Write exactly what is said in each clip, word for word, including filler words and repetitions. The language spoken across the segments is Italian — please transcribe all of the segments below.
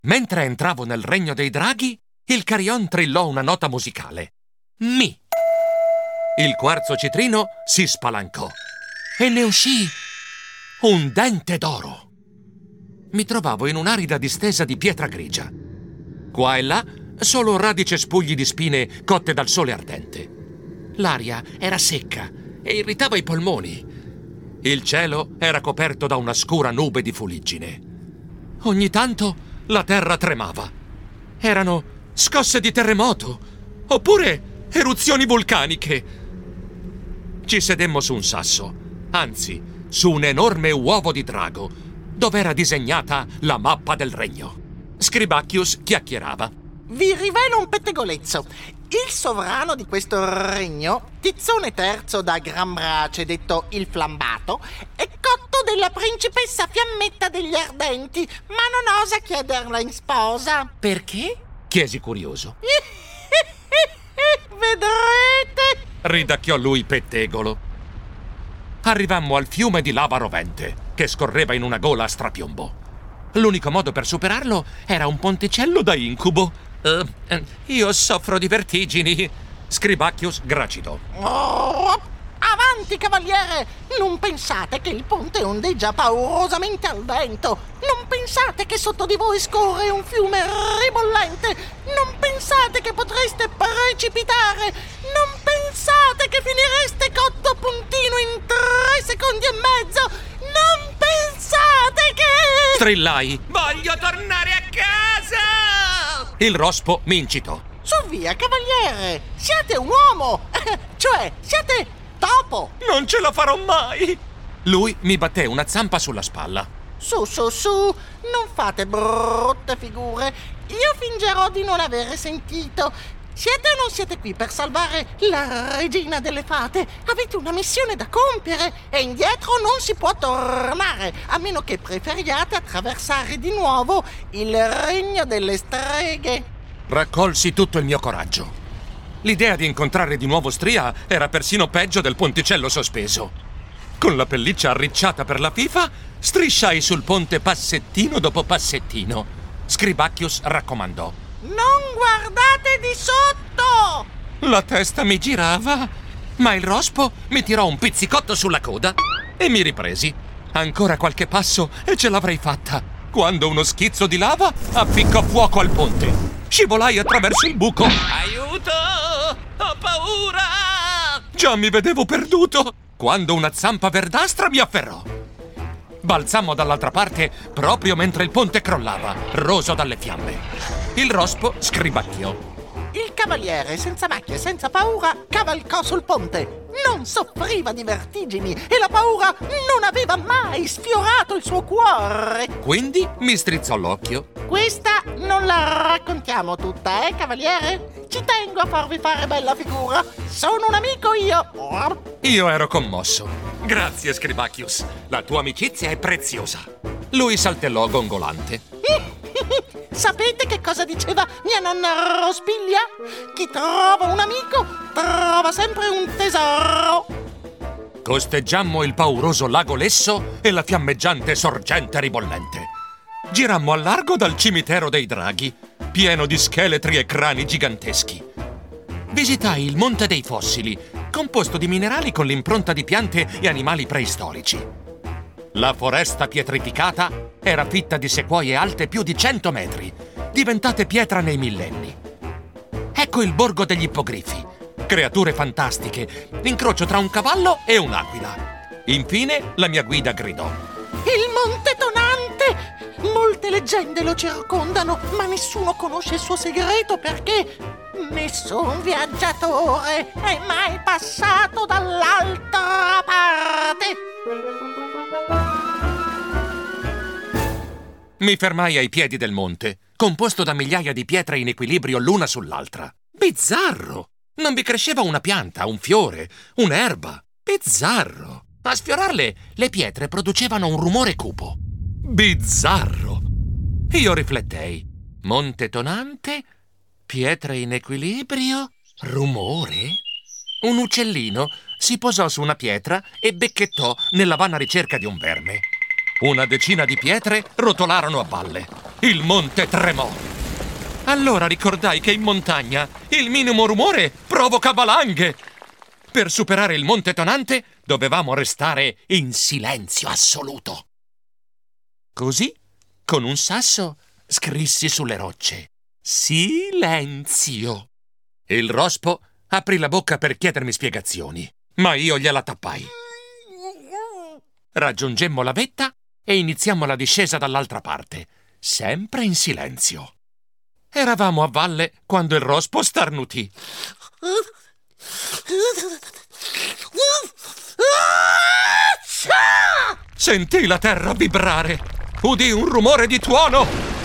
Mentre entravo nel regno dei draghi, il carillon trillò una nota musicale. Mi. Il quarzo citrino si spalancò e ne uscì un dente d'oro. Mi trovavo in un'arida distesa di pietra grigia. Qua e là solo radi cespugli di spine cotte dal sole ardente. L'aria era secca e irritava i polmoni. Il cielo era coperto da una scura nube di fuliggine. Ogni tanto la terra tremava. Erano scosse di terremoto oppure eruzioni vulcaniche. Ci sedemmo su un sasso, anzi, su un enorme uovo di drago, dove era disegnata la mappa del regno. Scribacchius chiacchierava. Vi rivelo un pettegolezzo. Il sovrano di questo regno, Tizzone terzo da Gran Brace, detto il Flambato, è cotto della principessa Fiammetta degli Ardenti, ma non osa chiederla in sposa. Perché? Chiesi curioso. Vedrete! Ridacchiò lui pettegolo. Arrivammo al fiume di lava rovente, che scorreva in una gola a strapiombo. L'unico modo per superarlo era un ponticello da incubo. Uh, io soffro di vertigini. Scribacchius gracidò. Oh, avanti, cavaliere! Non pensate che il ponte ondeggia paurosamente al vento. Non pensate che sotto di voi scorre un fiume ribollente. Non pensate che potreste precipitare. Non pensate che finireste cotto a puntino in tre secondi e mezzo. Non pensate che... Strillai. Voglio tornare a casa! Il rospo mi incitò. Su via, cavaliere! Siate un uomo! Cioè, siate topo! Non ce la farò mai! Lui mi batté una zampa sulla spalla. Su, su, su! Non fate brutte figure! Io fingerò di non avere sentito. Siete o non siete qui per salvare la regina delle fate? Avete una missione da compiere e indietro non si può tornare, a meno che preferiate attraversare di nuovo il regno delle streghe. Raccolsi tutto il mio coraggio. L'idea di incontrare di nuovo Stria era persino peggio del ponticello sospeso. Con la pelliccia arricciata per la fifa, strisciai sul ponte passettino dopo passettino. Scribacchius raccomandò. Non guardate di sotto! La testa mi girava, ma il rospo mi tirò un pizzicotto sulla coda e mi ripresi. Ancora qualche passo e ce l'avrei fatta, quando uno schizzo di lava appiccò fuoco al ponte. Scivolai attraverso il buco. Aiuto! Ho paura! Già mi vedevo perduto, quando una zampa verdastra mi afferrò. Balzammo dall'altra parte proprio mentre il ponte crollava, roso dalle fiamme. Il rospo scribacchiò. Il cavaliere, senza macchie, senza paura, cavalcò sul ponte. Non soffriva di vertigini e la paura non aveva mai sfiorato il suo cuore. Quindi mi strizzò l'occhio. Questa non la raccontiamo tutta, eh, cavaliere? Ci tengo a farvi fare bella figura. Sono un amico io. Io ero commosso. Grazie, Scribacchius. La tua amicizia è preziosa. Lui saltellò gongolante. Sapete che cosa diceva mia nonna Rospiglia? Chi trova un amico trova sempre un tesoro. Costeggiammo il pauroso lago Lesso e la fiammeggiante sorgente ribollente. Girammo a largo dal cimitero dei draghi, pieno di scheletri e crani giganteschi. Visitai il Monte dei Fossili, composto di minerali con l'impronta di piante e animali preistorici. La foresta pietrificata era fitta di sequoie alte più di cento metri, diventate pietra nei millenni. Ecco il borgo degli ippogrifi, creature fantastiche, l'incrocio tra un cavallo e un'aquila. Infine la mia guida gridò. Il Monte Tonante! Molte leggende lo circondano, ma nessuno conosce il suo segreto perché nessun viaggiatore è mai passato dall'altra parte. Mi fermai ai piedi del monte, composto da migliaia di pietre in equilibrio l'una sull'altra. Bizzarro! Non vi cresceva una pianta, un fiore, un'erba. Bizzarro! A sfiorarle, le pietre producevano un rumore cupo. Bizzarro! Io riflettei. Monte tonante, pietre in equilibrio, rumore? Un uccellino si posò su una pietra e becchettò nella vana ricerca di un verme. Una decina di pietre rotolarono a valle. Il monte tremò. Allora ricordai che in montagna il minimo rumore provoca valanghe. Per superare il monte tonante dovevamo restare in silenzio assoluto. Così, con un sasso, scrissi sulle rocce: silenzio. Il rospo aprì la bocca per chiedermi spiegazioni, ma io gliela tappai. Raggiungemmo la vetta e iniziammo la discesa dall'altra parte, sempre in silenzio. Eravamo a valle quando il rospo starnutì. Sentì la terra vibrare. Udì un rumore di tuono.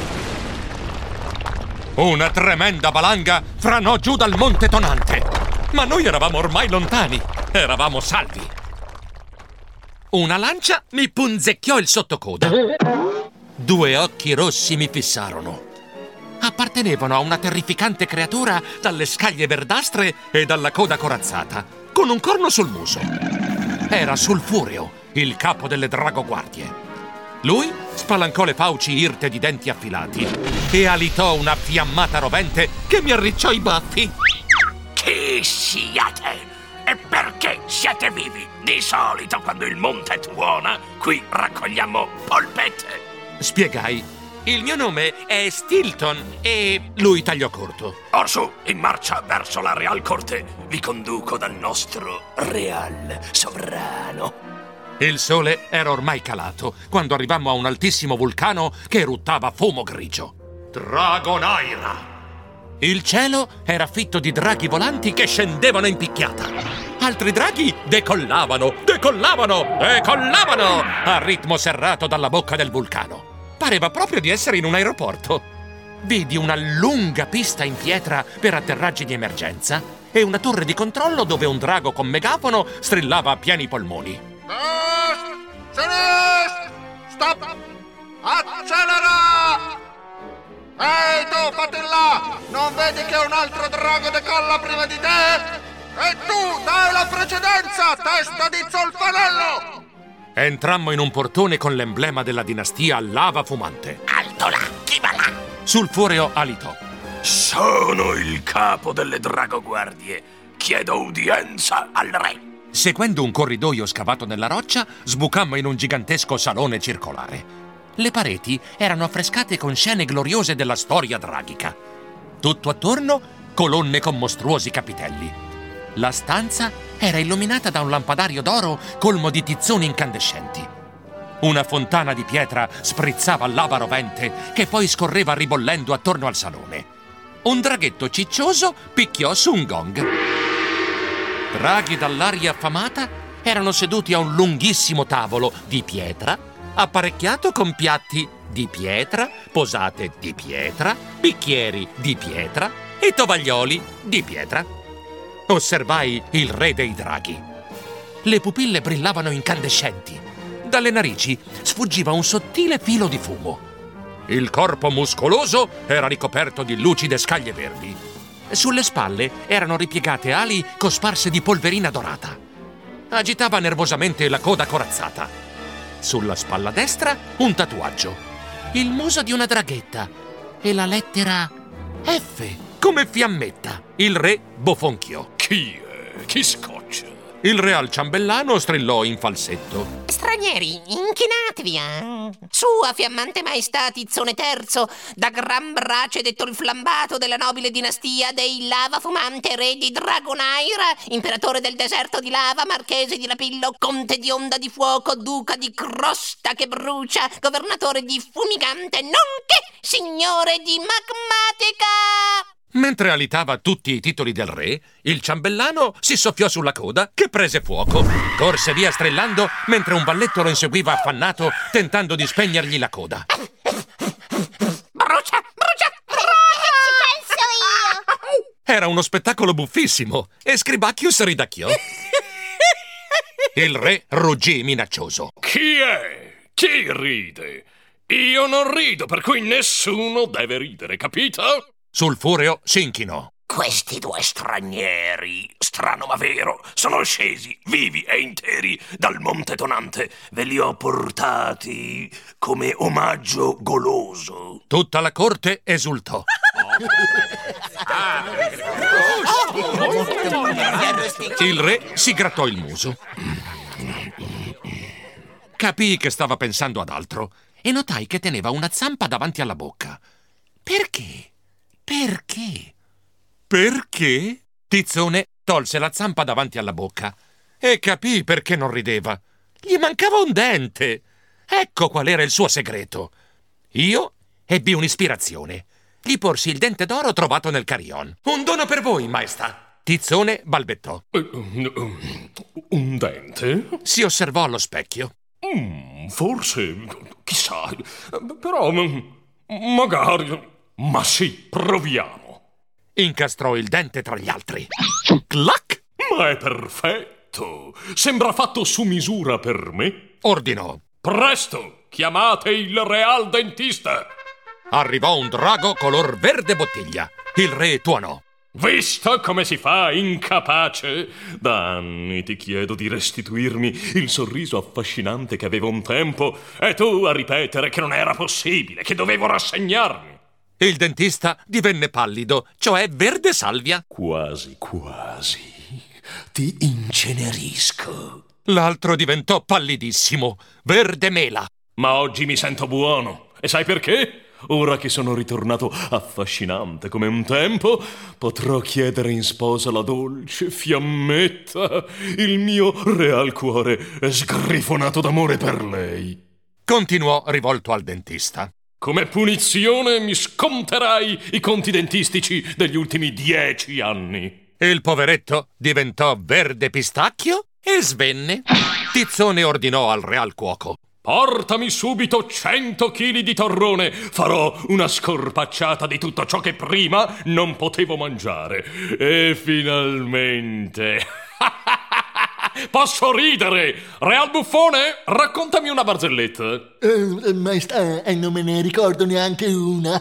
Una tremenda valanga franò giù dal monte tonante. Ma noi eravamo ormai lontani. Eravamo salvi. Una lancia mi punzecchiò il sottocoda. Due occhi rossi mi fissarono. Appartenevano a una terrificante creatura dalle scaglie verdastre e dalla coda corazzata, con un corno sul muso. Era Sulfureo, il capo delle Dragoguardie. Lui spalancò le fauci irte di denti affilati e alitò una fiammata rovente che mi arricciò i baffi. Chi siete? E perché siete vivi? Di solito quando il monte tuona, qui raccogliamo polpette. Spiegai. Il mio nome è Stilton e lui tagliò corto. Orsù, in marcia verso la Real Corte. Vi conduco dal nostro Real Sovrano. Il sole era ormai calato quando arrivammo a un altissimo vulcano che eruttava fumo grigio. Dragonaira! Il cielo era fitto di draghi volanti che scendevano in picchiata. Altri draghi decollavano, decollavano, decollavano a ritmo serrato dalla bocca del vulcano. Pareva proprio di essere in un aeroporto. Vidi una lunga pista in pietra per atterraggi di emergenza e una torre di controllo dove un drago con megafono strillava a pieni polmoni. Sinistra! Stop! Accelera! Ehi tu, fatti là! Non vedi che un altro drago decolla prima di te? E tu, dai la precedenza, testa di zolfanello! Entrammo in un portone con l'emblema della dinastia Lava Fumante. Alto là, chi va là? Sulfureo alitò. Sono il capo delle Dragoguardie. Chiedo udienza al re. Seguendo un corridoio scavato nella roccia, sbucammo in un gigantesco salone circolare. Le pareti erano affrescate con scene gloriose della storia draghica. Tutto attorno, colonne con mostruosi capitelli. La stanza era illuminata da un lampadario d'oro colmo di tizzoni incandescenti. Una fontana di pietra sprizzava lava rovente che poi scorreva ribollendo attorno al salone. Un draghetto ciccioso picchiò su un gong. Draghi dall'aria affamata erano seduti a un lunghissimo tavolo di pietra, apparecchiato con piatti di pietra, posate di pietra, bicchieri di pietra e tovaglioli di pietra. Osservai il re dei draghi. Le pupille brillavano incandescenti. Dalle narici sfuggiva un sottile filo di fumo. Il corpo muscoloso era ricoperto di lucide scaglie verdi. Sulle spalle erano ripiegate ali cosparse di polverina dorata. Agitava nervosamente la coda corazzata. Sulla spalla destra un tatuaggio. Il muso di una draghetta e la lettera F come fiammetta. Il re bofonchiò. Chi è? Chi scoccia? Il real ciambellano strillò in falsetto. Stranieri, inchinatevi, eh? Sua fiammante maestà Tizzone terzo, da gran brace detto il flambato della nobile dinastia dei Lava Fumante, re di Dragonaira, imperatore del deserto di lava, marchese di Lapillo, conte di Onda di Fuoco, duca di Crosta che brucia, governatore di Fumigante, nonché signore di Magmatica. Mentre alitava tutti i titoli del re, il ciambellano si soffiò sulla coda che prese fuoco. Corse via strillando mentre un valletto lo inseguiva affannato tentando di spegnergli la coda. Brucia, brucia, brucia! Ci penso io! Era uno spettacolo buffissimo e Scribacchius ridacchiò. Il re ruggì minaccioso. Chi è? Chi ride? Io non rido, per cui nessuno deve ridere, capito? Sulfureo si inchinò. questi due stranieri, strano ma vero, sono scesi vivi e interi dal Monte Tonante. Ve li ho portati come omaggio goloso. Tutta la corte esultò. Il re si grattò il muso. Capii che stava pensando ad altro e notai che teneva una zampa davanti alla bocca. Perché? Perché? Perché? Tizzone tolse la zampa davanti alla bocca e capì perché non rideva. Gli mancava un dente. Ecco qual era il suo segreto. Io ebbi un'ispirazione. Gli porsi il dente d'oro trovato nel carillon. Un dono per voi, maestà. Tizzone balbettò. Un dente? Si osservò allo specchio. Mm, forse, chissà, però magari... Ma sì, proviamo. Incastrò il dente tra gli altri. Clac! Ma è perfetto. Sembra fatto su misura per me. Ordinò. Presto, chiamate il real dentista. Arrivò un drago color verde bottiglia. Il re tuonò. Visto come si fa, incapace? Da anni ti chiedo di restituirmi il sorriso affascinante che avevo un tempo e tu a ripetere che non era possibile, che dovevo rassegnarmi. Il dentista divenne pallido, cioè verde salvia. Quasi, quasi. Ti incenerisco. L'altro diventò pallidissimo, verde mela. Ma oggi mi sento buono. E sai perché? Ora che sono ritornato affascinante come un tempo, potrò chiedere in sposa la dolce fiammetta. Il mio real cuore è sgrifonato d'amore per lei. Continuò rivolto al dentista. Come punizione mi sconterai i conti dentistici degli ultimi dieci anni. Il poveretto diventò verde pistacchio e svenne. Tizzone ordinò al real cuoco. Portami subito cento chili di torrone. Farò una scorpacciata di tutto ciò che prima non potevo mangiare. E finalmente... Posso ridere! Real buffone, raccontami una barzelletta. Uh, maestà, non me ne ricordo neanche una.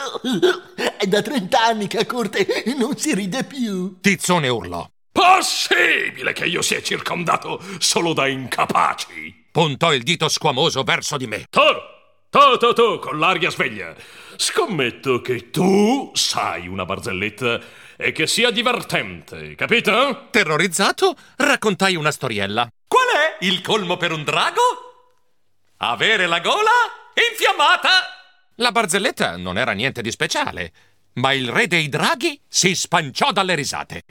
È da trent'anni che a corte non si ride più. Tizzone urlò. Possibile che io sia circondato solo da incapaci? Puntò il dito squamoso verso di me. Tu, tu, tu, tu, con l'aria sveglia. Scommetto che tu sai una barzelletta e che sia divertente, capito? Terrorizzato, raccontai una storiella. Qual è il colmo per un drago? Avere la gola infiammata! La barzelletta non era niente di speciale, ma il re dei draghi si spanciò dalle risate.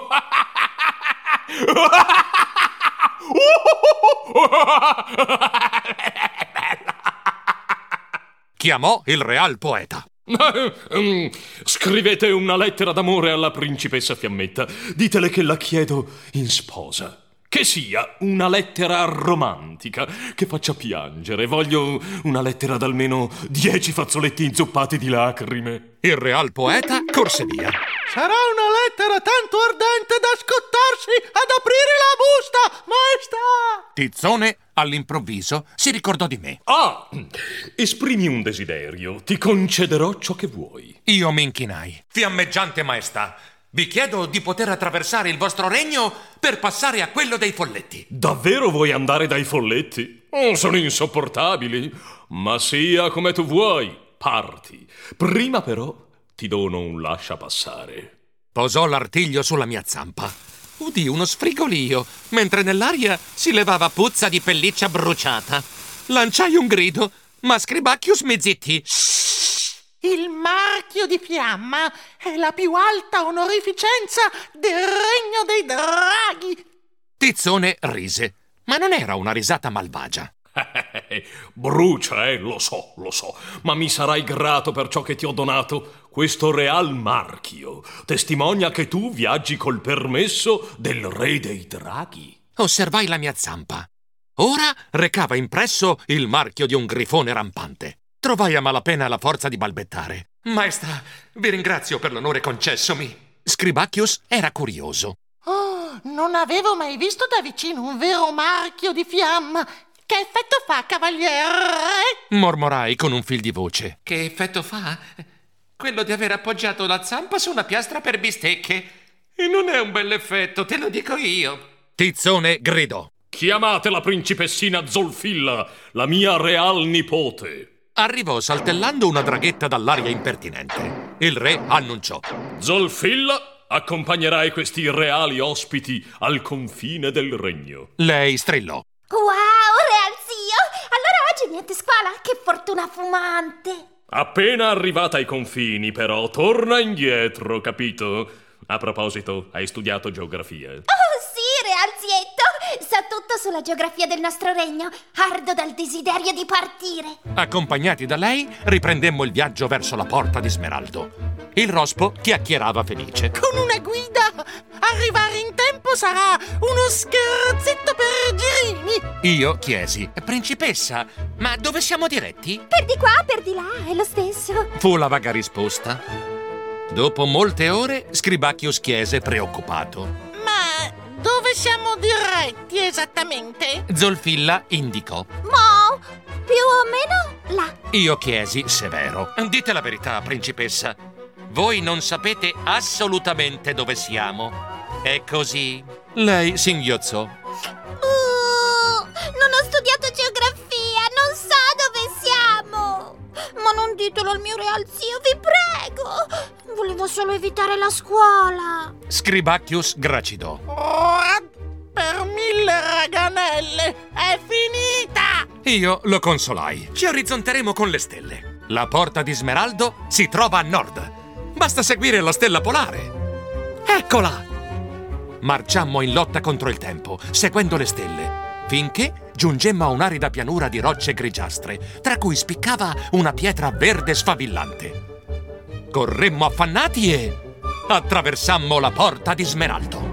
Chiamò il real poeta. Scrivete una lettera d'amore alla principessa Fiammetta. Ditele che la chiedo in sposa. Che sia una lettera romantica, che faccia piangere. Voglio una lettera d'almeno dieci fazzoletti inzuppati di lacrime. Il real poeta corse via. Sarà una lettera tanto ardente da scottarsi ad aprire la busta, maestà! Tizzone, all'improvviso, si ricordò di me. Ah! Esprimi un desiderio. Ti concederò ciò che vuoi. Io mi inchinai. Fiammeggiante maestà, vi chiedo di poter attraversare il vostro regno per passare a quello dei folletti. Davvero vuoi andare dai folletti? Oh, sono insopportabili. Ma sia come tu vuoi, parti. Prima però ti dono un lascia passare. Posò l'artiglio sulla mia zampa. Udì uno sfrigolio, mentre nell'aria si levava puzza di pelliccia bruciata. Lanciai un grido, ma Scribacchius mi zittì. Il marchio di fiamma è la più alta onorificenza del regno dei draghi. Tizzone rise, ma non era una risata malvagia. Brucia, eh, lo so, lo so, ma mi sarai grato per ciò che ti ho donato. Questo real marchio testimonia che tu viaggi col permesso del re dei draghi. Osservai la mia zampa. Ora recava impresso il marchio di un grifone rampante. Trovai a malapena la forza di balbettare. Maestà, vi ringrazio per l'onore concessomi. Scribacchius era curioso. Oh, non avevo mai visto da vicino un vero marchio di fiamma. Che effetto fa, cavaliere? Mormorai con un fil di voce. Che effetto fa? quello di aver appoggiato la zampa su una piastra per bistecche. E non è un bell'effetto, te lo dico io. Tizzone gridò. Chiamate la principessina Zolfilla, la mia real nipote. Arrivò saltellando una draghetta dall'aria impertinente. Il re annunciò. Zolfilla, accompagnerai questi reali ospiti al confine del regno. Lei strillò. Wow, real zio! Allora oggi niente scuola? Che fortuna fumante! Appena arrivata ai confini, però, torna indietro, capito? A proposito, hai studiato geografia? Oh sì, realzietto! So tutto sulla geografia del nostro regno. Ardo dal desiderio di partire. Accompagnati da lei, riprendemmo il viaggio verso la porta di Smeraldo. Il rospo chiacchierava felice. Con una guida! Arrivare in tempo sarà uno scherzetto per girini! Io chiesi. Principessa, ma dove siamo diretti? Per di qua, per di là, è lo stesso. Fu la vaga risposta. Dopo molte ore, Scribacchius chiese preoccupato. Ma dove siamo diretti esattamente? Zolfilla indicò. Mo, più o meno là. Io chiesi severo. Dite la verità, principessa. Voi non sapete assolutamente dove siamo. È così? Lei singhiozzò. Uh, non ho studiato geografia, non so dove siamo. Ma non ditelo al mio real zio, vi prego. Volevo solo evitare la scuola. Scribacchius gracidò. Ora, per mille raganelle, è finita! Io lo consolai. Ci orizzonteremo con le stelle. La porta di Smeraldo si trova a nord. Basta seguire la stella polare. Eccola! Marciammo in lotta contro il tempo, seguendo le stelle, finché giungemmo a un'arida pianura di rocce grigiastre, tra cui spiccava una pietra verde sfavillante. Corremmo affannati e attraversammo la porta di Smeraldo.